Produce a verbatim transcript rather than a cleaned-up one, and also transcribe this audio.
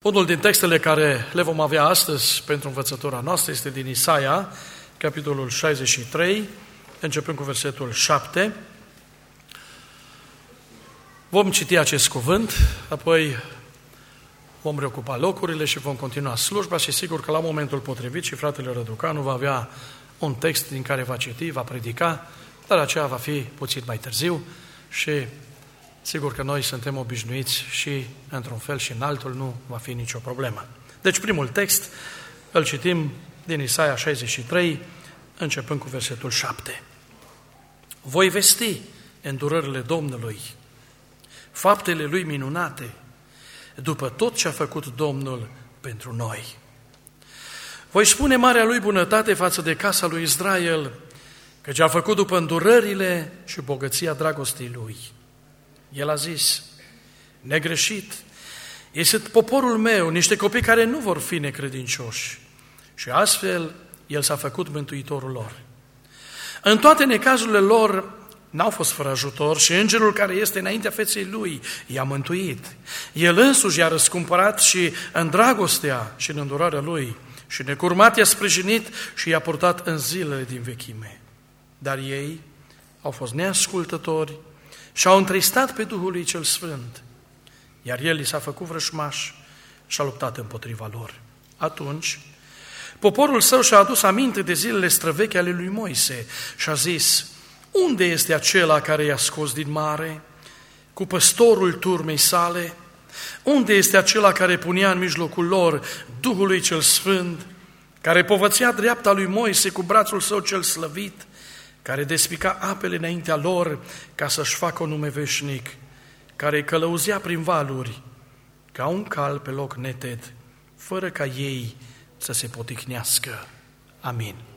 Unul din textele care le vom avea astăzi pentru învățătura noastră este din Isaia, capitolul șaizeci și trei, începând cu versetul șapte. Vom citi acest cuvânt, apoi vom reocupa locurile și vom continua slujba și sigur că la momentul potrivit și fratele Răducanu va avea un text din care va citi, va predica, dar aceea va fi puțin mai târziu și sigur că noi suntem obișnuiți și într-un fel și în altul nu va fi nicio problemă. Deci primul text îl citim din Isaia șaizeci și trei, începând cu versetul șapte. Voi vesti îndurările Domnului, faptele Lui minunate, după tot ce a făcut Domnul pentru noi. Voi spune marea Lui bunătate față de casa lui Israel, căci a făcut după îndurările și bogăția dragostei Lui. El a zis, negreșit, ei sunt poporul meu, niște copii care nu vor fi necredincioși. Și astfel, El s-a făcut mântuitorul lor. În toate necazurile lor n-au fost fără ajutor și îngerul care este înaintea feței Lui i-a mântuit. El însuși i-a răscumpărat și în dragostea și în îndurarea Lui și necurmat i-a sprijinit și i-a purtat în zilele din vechime. Dar ei au fost neascultători și au întristat pe Duhul lui cel Sfânt, iar El i s-a făcut vrășmaș și a luptat împotriva lor. Atunci, poporul său și-a adus aminte de zilele străvechi ale lui Moise și a zis, unde este acela care i-a scos din mare, cu păstorul turmei sale? Unde este acela care punea în mijlocul lor Duhul lui cel Sfânt, care povățea dreapta lui Moise cu brațul său cel slăvit, care despica apele înaintea lor ca să-și facă un nume veșnic, care îi călăuzea prin valuri ca un cal pe loc neted, fără ca ei să se poticnească. Amin.